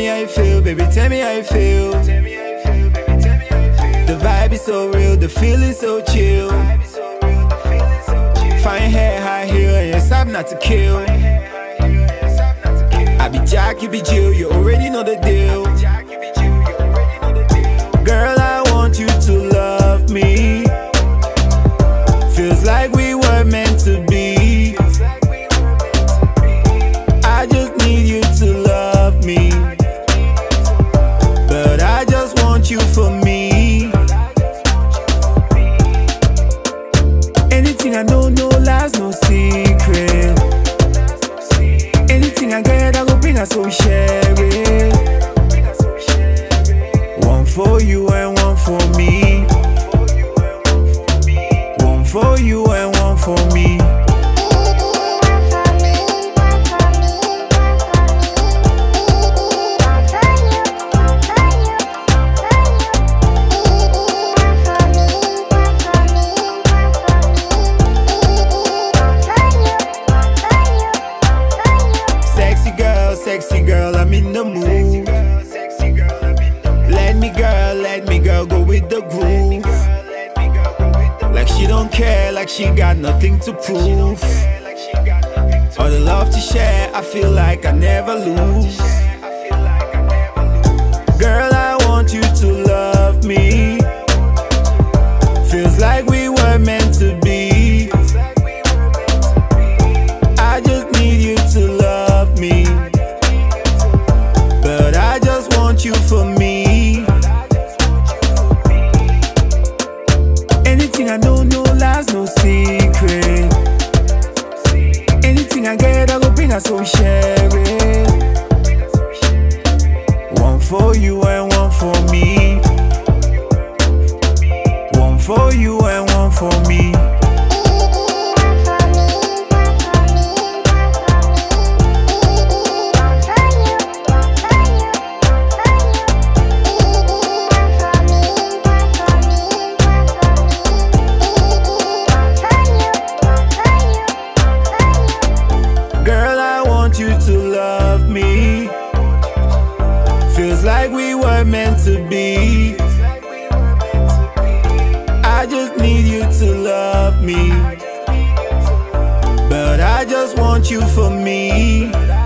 me how you feel, baby, tell me how you feel. The vibe is so real, the feeling so chill. Fine hair, high heel, and yes, I'm not to kill. I be Jack, you be Jill, you already know the deal. Girl, I want you to love me. Feels like we were meant to be. I just need you to love me, but I just want you for me. Anything I know, no lies, no secret. Anything I get, I go bring us so we share it. One for you and one for me. One for you and one for me. Sexy girl, I'm in the mood. Let me girl, go with the groove. Like she don't care, like she got nothing to prove. All the love to share, I feel like I never lose. Girl, I want you to love me. Feels like we were meant to be. I just need you to love me, but I just want you for me. Anything I know, no lies, no secret. Anything I get, I go bring us so we share it. One for you and one for me. One for you and one for me. You to love me. Feels like we were meant to be. I just need you to love me, but I just want you for me.